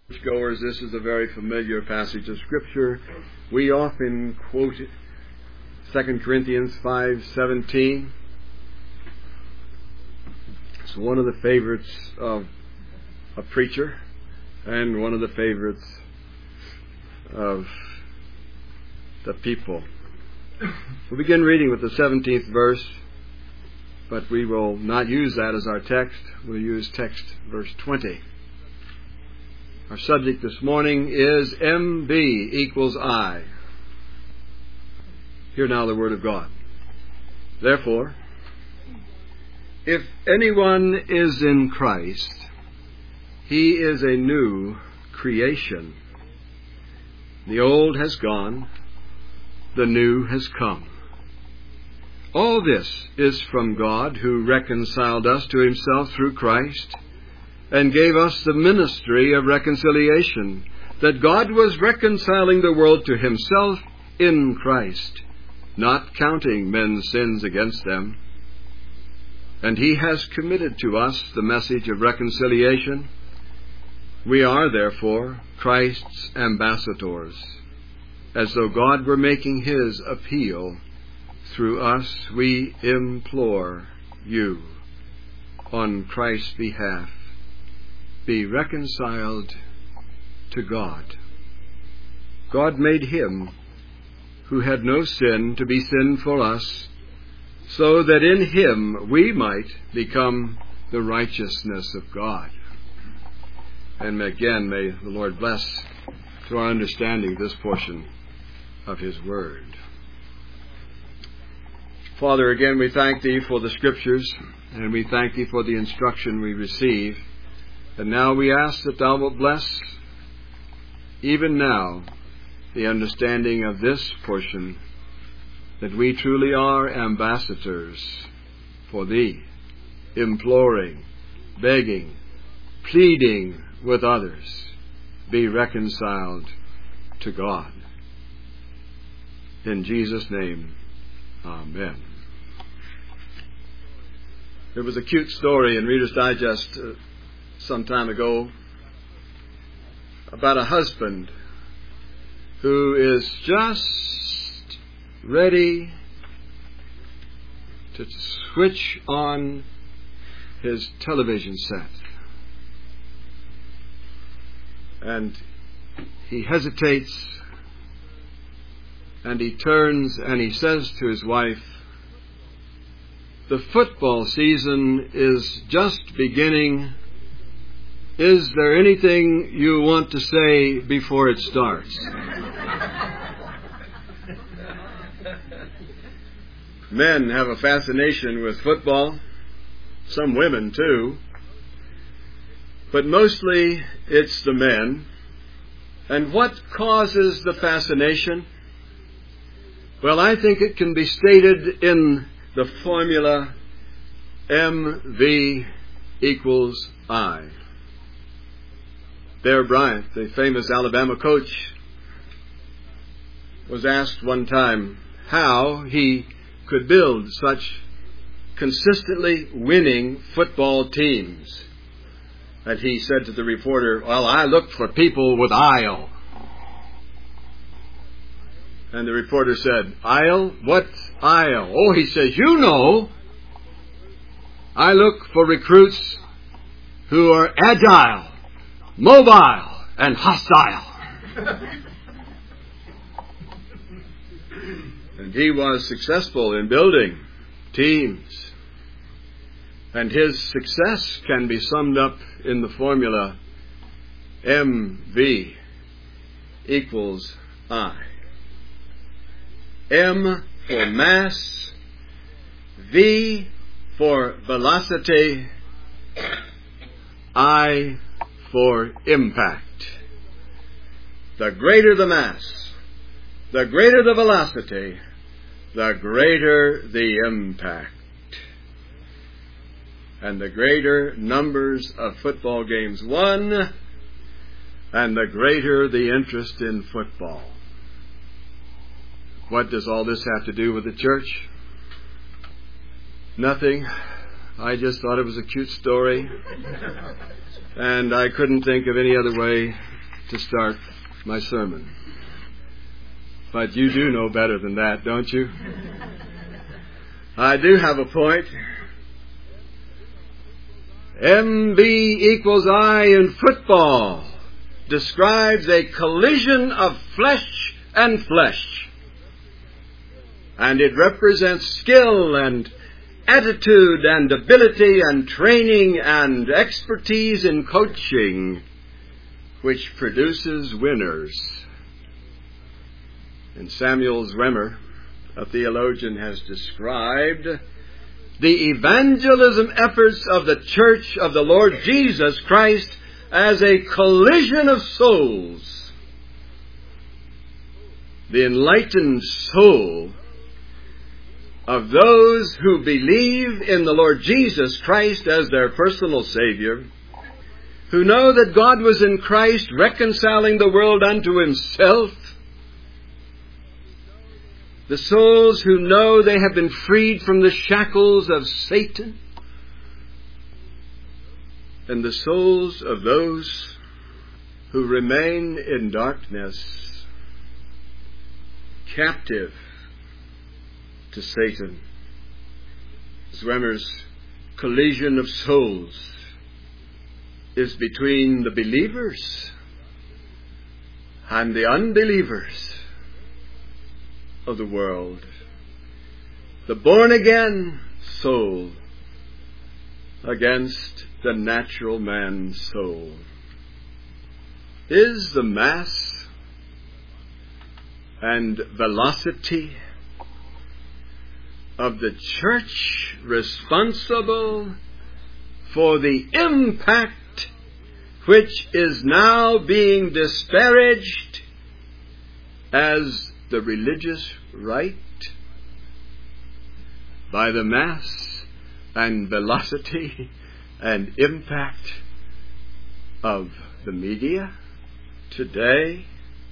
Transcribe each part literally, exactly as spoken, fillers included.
Goers, this is a very familiar passage of Scripture. We often quote Second Corinthians five seventeen. It's one of the favorites of a preacher and one of the favorites of the people. We'll begin reading with the seventeenth verse, but we will not use that as our text. We'll use text verse twenty. Our subject this morning is M B equals I. Hear now the word of God. Therefore, if anyone is in Christ, he is a new creation. The old has gone, the new has come. All this is from God, who reconciled us to himself through Christ, and gave us the ministry of reconciliation, that God was reconciling the world to himself in Christ, not counting men's sins against them. And he has committed to us the message of reconciliation. We are, therefore, Christ's ambassadors, as though God were making his appeal. Through us we implore you, on Christ's behalf, be reconciled to God. God made him who had no sin to be sin for us, so that in him we might become the righteousness of God. And again, may the Lord bless to our understanding this portion of his word. Father, again we thank thee for the Scriptures, and we thank thee for the instruction we receive. And now we ask that thou wilt bless, even now, the understanding of this portion, that we truly are ambassadors for thee, imploring, begging, pleading with others, be reconciled to God. In Jesus' name, amen. There was a cute story in Reader's Digest uh, some time ago about a husband who is just ready to switch on his television set. And he hesitates, and he turns and he says to his wife, "The football season is just beginning. Is there anything you want to say before it starts?" Men have a fascination with football, some women too, but mostly it's the men. And what causes the fascination? Well, I think it can be stated in the formula M V equals I. Bear Bryant, the famous Alabama coach, was asked one time how he could build such consistently winning football teams. And he said to the reporter, "Well, I looked for people with guile." And the reporter said, "Aisle? What aisle?" "Oh," he says, "you know. I look for recruits who are agile, mobile, and hostile." And he was successful in building teams. And his success can be summed up in the formula M V equals I. M for mass, V for velocity, I for impact. The greater the mass, the greater the velocity, the greater the impact. And the greater numbers of football games won, and the greater the interest in football. What does all this have to do with the church? Nothing. I just thought it was a cute story, and I couldn't think of any other way to start my sermon. But you do know better than that, don't you? I do have a point. M B equals I in football describes a collision of flesh and flesh. And it represents skill and attitude and ability and training and expertise in coaching, which produces winners. And Samuel Zwemer, a theologian, has described the evangelism efforts of the Church of the Lord Jesus Christ as a collision of souls. The enlightened soul of those who believe in the Lord Jesus Christ as their personal Savior, who know that God was in Christ reconciling the world unto Himself, the souls who know they have been freed from the shackles of Satan, and the souls of those who remain in darkness, captive to Satan. Zwemer's collision of souls is between the believers and the unbelievers of the world. The born-again soul against the natural man's soul. Is the mass and velocity of the church responsible for the impact which is now being disparaged as the religious right by the mass and velocity and impact of the media today?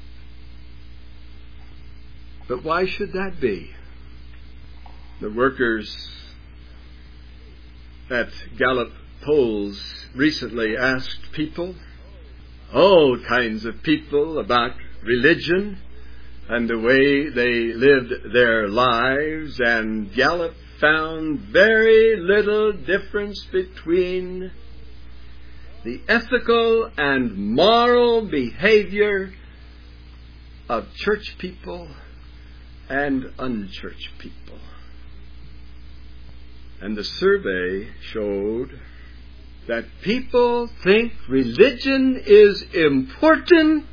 But why should that be? The workers at Gallup polls recently asked people, all kinds of people, about religion and the way they lived their lives, and Gallup found very little difference between the ethical and moral behavior of church people and unchurched people. And the survey showed that people think religion is important,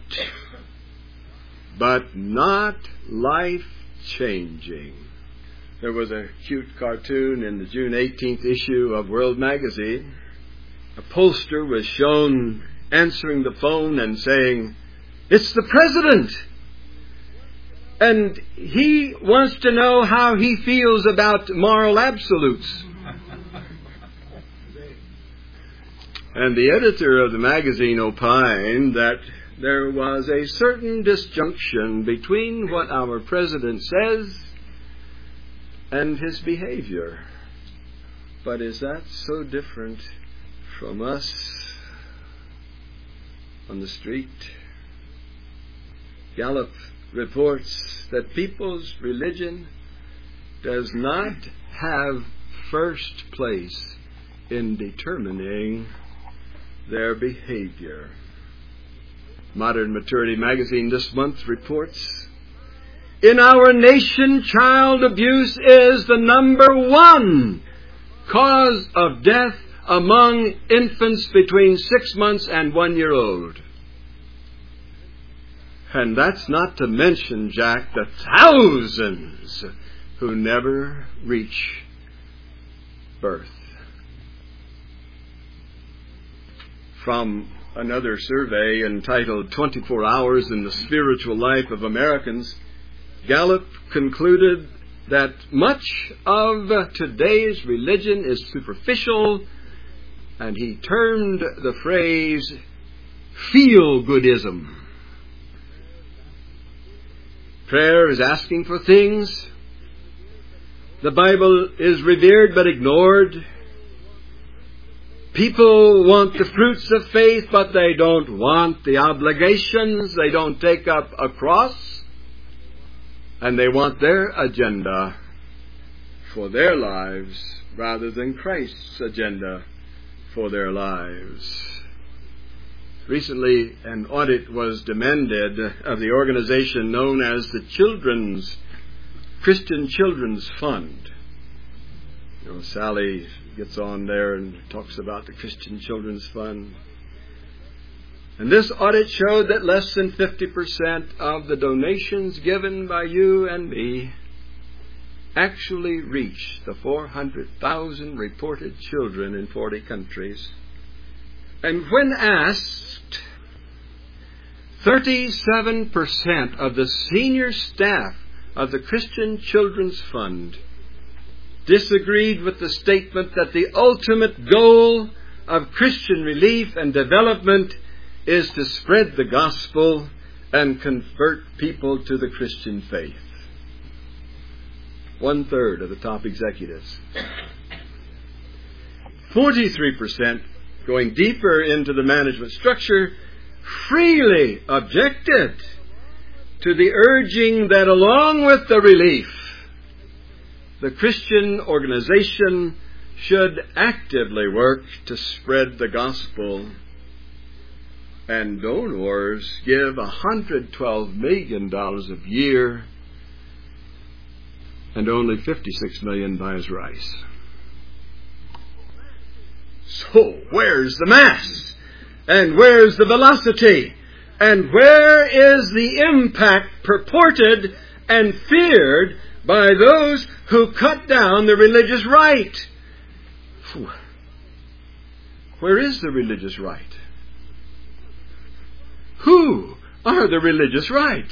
but not life-changing. There was a cute cartoon in the June eighteenth issue of World Magazine. A pollster was shown answering the phone and saying, "It's the president, and he wants to know how he feels about moral absolutes." And the editor of the magazine opined that there was a certain disjunction between what our president says and his behavior. But is that so different from us on the street? Gallup reports that people's religion does not have first place in determining their behavior. Modern Maturity magazine this month reports, in our nation, child abuse is the number one cause of death among infants between six months and one year old. And that's not to mention, Jack, the thousands who never reach birth. From another survey entitled twenty-four hours in the Spiritual Life of Americans, Gallup concluded that much of today's religion is superficial, and he termed the phrase feel-goodism. Prayer is asking for things. The Bible is revered but ignored. People want the fruits of faith, but they don't want the obligations. They don't take up a cross. And they want their agenda for their lives rather than Christ's agenda for their lives. Recently, an audit was demanded of the organization known as the Children's Christian Children's Fund. You know, Sally gets on there and talks about the Christian Children's Fund. And this audit showed that less than fifty percent of the donations given by you and me actually reach the four hundred thousand reported children in forty countries. And when asked, thirty-seven percent of the senior staff of the Christian Children's Fund disagreed with the statement that the ultimate goal of Christian relief and development is to spread the gospel and convert people to the Christian faith. One third of the top executives. forty-three percent, going deeper into the management structure, freely objected to the urging that along with the relief, the Christian organization should actively work to spread the gospel. And donors give one hundred twelve million dollars a year, and only fifty-six million dollars buys rice. So where's the mass? And where's the velocity? And where is the impact purported and feared by those who cut down the religious right? Where is the religious right? Who are the religious right?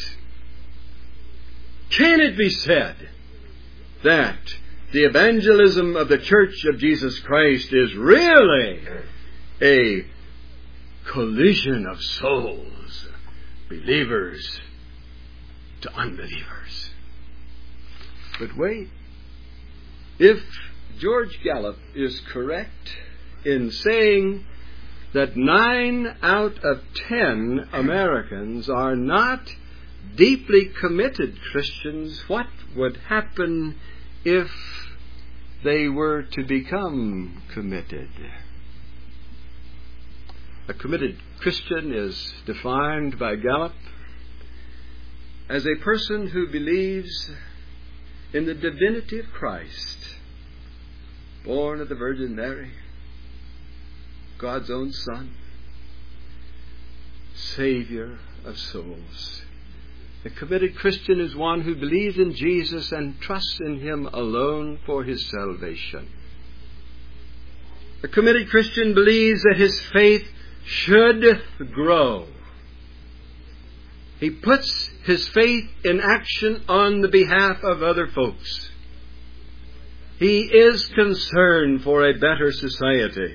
Can it be said that the evangelism of the Church of Jesus Christ is really a collision of souls, believers to unbelievers? But wait, if George Gallup is correct in saying that nine out of ten Americans are not deeply committed Christians, what would happen if they were to become committed? A committed Christian is defined by Gallup as a person who believes in the divinity of Christ, born of the Virgin Mary, God's own Son, Savior of souls. A committed Christian is one who believes in Jesus and trusts in Him alone for his salvation. A committed Christian believes that his faith should grow. He puts his faith in action on the behalf of other folks. He is concerned for a better society.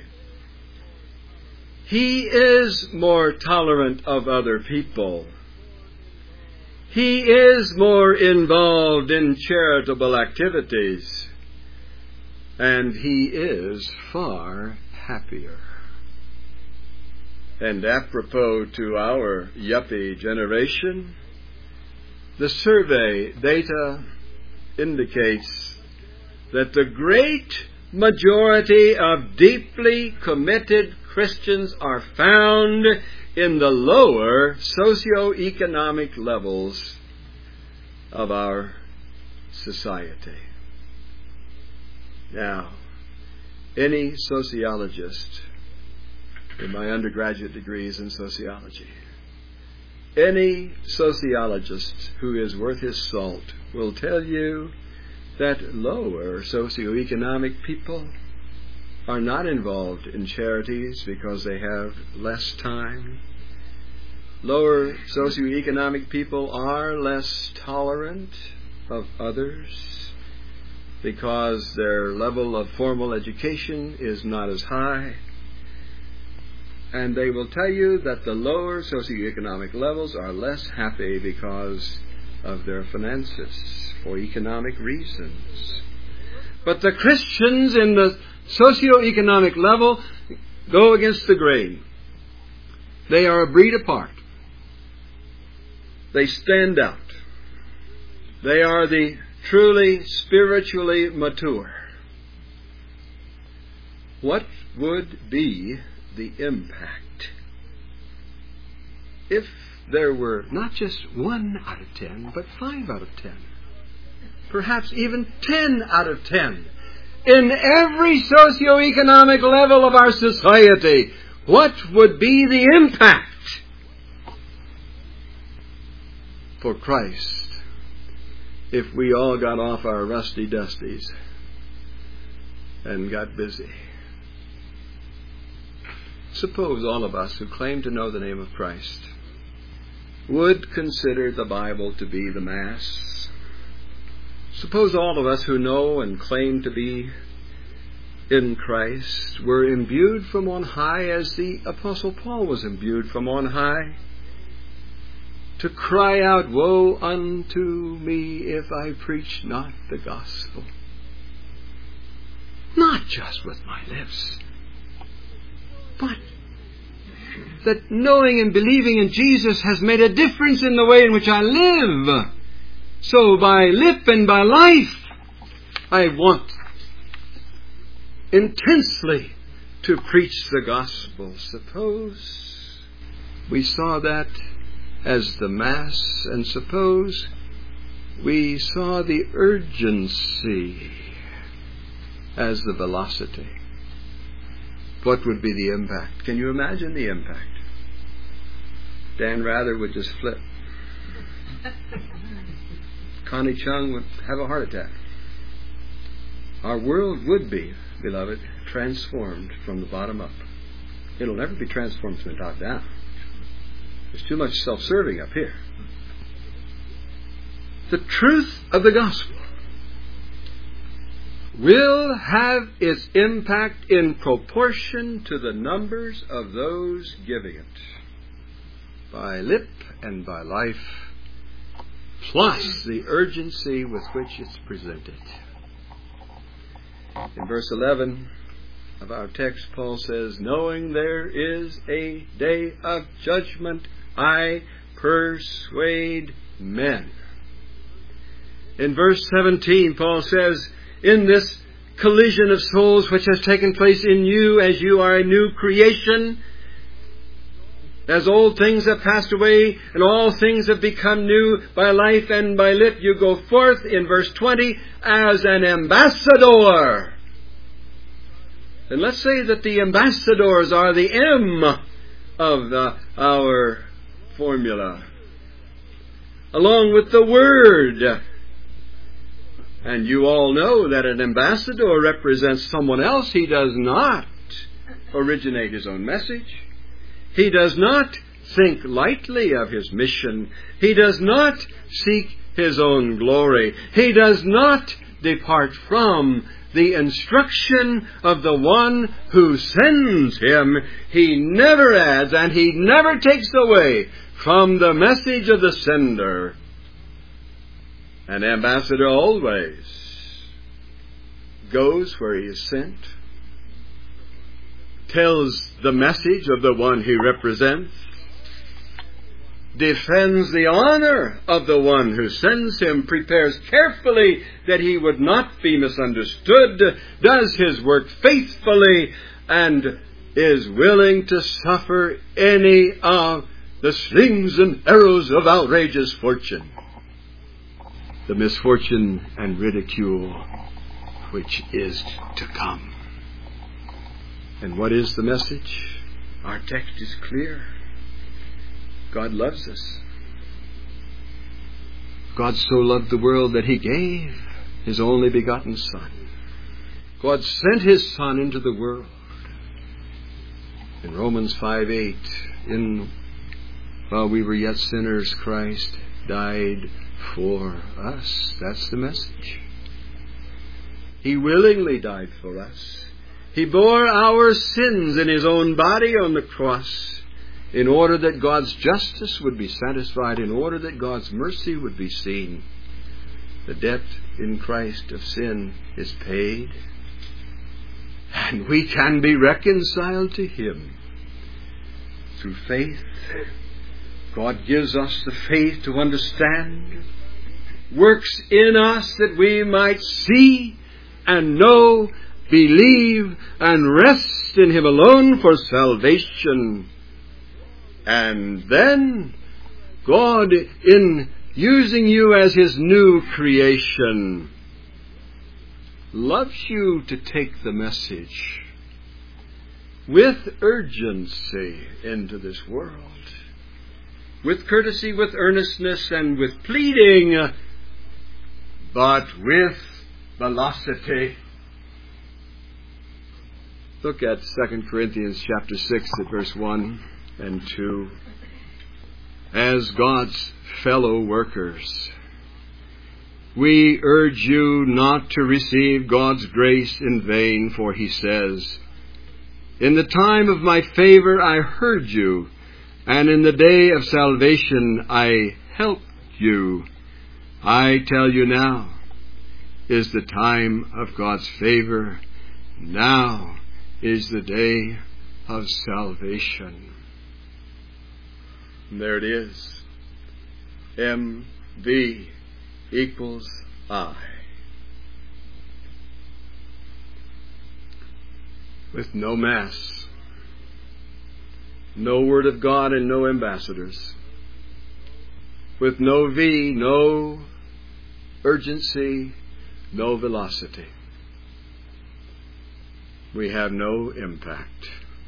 He is more tolerant of other people. He is more involved in charitable activities. And he is far happier. And apropos to our yuppie generation, the survey data indicates that the great majority of deeply committed Christians are found in the lower socioeconomic levels of our society. Now, any sociologist, in my undergraduate degrees in sociology, any sociologist who is worth his salt will tell you that lower socioeconomic people are not involved in charities because they have less time. Lower socioeconomic people are less tolerant of others because their level of formal education is not as high. And they will tell you that the lower socioeconomic levels are less happy because of their finances, for economic reasons. But the Christians in the socioeconomic level go against the grain. They are a breed apart. They stand out. They are the truly spiritually mature. What would be the impact if there were not just one out of ten, but five out of ten? Perhaps even ten out of ten. In every socioeconomic level of our society, what would be the impact for Christ if we all got off our rusty dusties and got busy? Suppose all of us who claim to know the name of Christ would consider the Bible to be the Mass. Suppose all of us who know and claim to be in Christ were imbued from on high as the Apostle Paul was imbued from on high, to cry out, "Woe unto me if I preach not the gospel." Not just with my lips, but that knowing and believing in Jesus has made a difference in the way in which I live. So by lip and by life, I want intensely to preach the gospel. Suppose we saw that as the Mass, and suppose we saw the urgency as the velocity. What would be the impact? Can you imagine the impact? Dan Rather would just flip. Connie Chung would have a heart attack. Our world would be, beloved, transformed from the bottom up. It'll never be transformed from the top down. There's too much self-serving up here. The truth of the gospel will have its impact in proportion to the numbers of those giving it, by lip and by life, plus the urgency with which it's presented. In verse eleven of our text, Paul says, "Knowing there is a day of judgment, I persuade men." In verse seventeen, Paul says, "In this collision of souls which has taken place in you, as you are a new creation, as old things have passed away and all things have become new, by life and by lip you go forth," in verse twenty, "as an ambassador." And let's say that the ambassadors are the M of the, our formula, along with the Word. And you all know that an ambassador represents someone else. He does not originate his own message. He does not think lightly of his mission. He does not seek his own glory. He does not depart from the instruction of the one who sends him. He never adds and he never takes away from the message of the sender. An ambassador always goes where he is sent, tells the message of the one he represents, defends the honor of the one who sends him, prepares carefully that he would not be misunderstood, does his work faithfully, and is willing to suffer any of the slings and arrows of outrageous fortune, the misfortune and ridicule which is to come. And what is the message? Our text is clear. God loves us. God so loved the world that He gave His only begotten Son. God sent His Son into the world. In Romans five eight, in while we were yet sinners, Christ died for us. That's the message. He willingly died for us. He bore our sins in His own body on the cross, in order that God's justice would be satisfied, in order that God's mercy would be seen. The debt in Christ of sin is paid, and and we can be reconciled to Him through faith. God gives us the faith to understand, works in us that we might see and know, believe, and rest in Him alone for salvation. And then God, in using you as His new creation, loves you to take the message with urgency into this world, with courtesy, with earnestness, and with pleading, but with velocity. Look at Second Corinthians chapter six at verse one and two. As God's fellow workers, we urge you not to receive God's grace in vain, for He says, "In the time of my favor I heard you, and in the day of salvation I helped you." I tell you now is the time of God's favor. Now is the day of salvation. And there it is. M V equals I. With no Mass, no Word of God, and no ambassadors. With no V, no urgency, no velocity. We have no impact.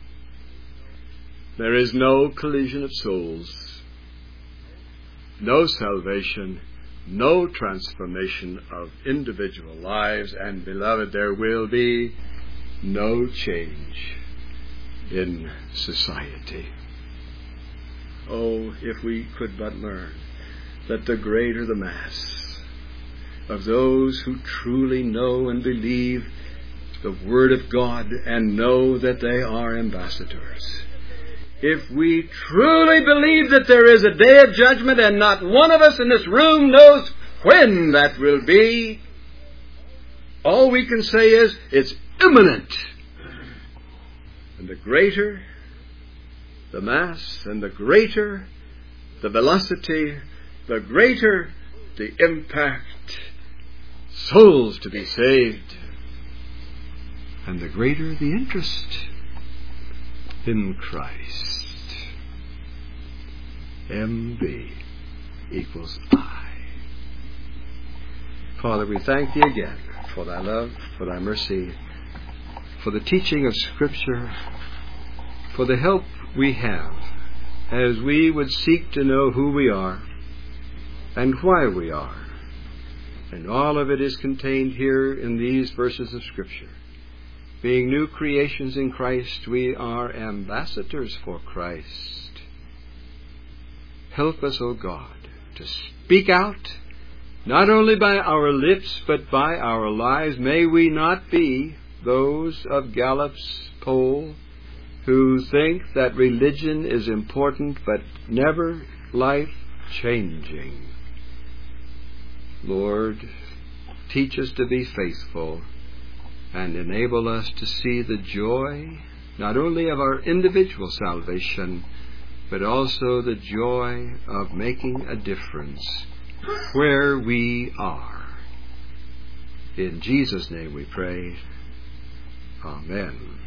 There is no collision of souls, no salvation, no transformation of individual lives, and beloved, there will be no change in society. Oh, if we could but learn that the greater the mass of those who truly know and believe the Word of God and know that they are ambassadors. If we truly believe that there is a day of judgment and not one of us in this room knows when that will be, all we can say is it's imminent. And the greater the mass and the greater the velocity, the greater the impact, souls to be saved, and the greater the interest in Christ. M B equals I. Father, we thank Thee again for Thy love, for Thy mercy, for the teaching of Scripture, for the help we have as we would seek to know who we are and why we are. And all of it is contained here in these verses of Scripture. Being new creations in Christ, we are ambassadors for Christ. Help us, O God, to speak out, not only by our lips, but by our lives. May we not be those of Gallup's poll who think that religion is important, but never life-changing. Lord, teach us to be faithful and enable us to see the joy, not only of our individual salvation, but also the joy of making a difference where we are. In Jesus' name we pray. Amen.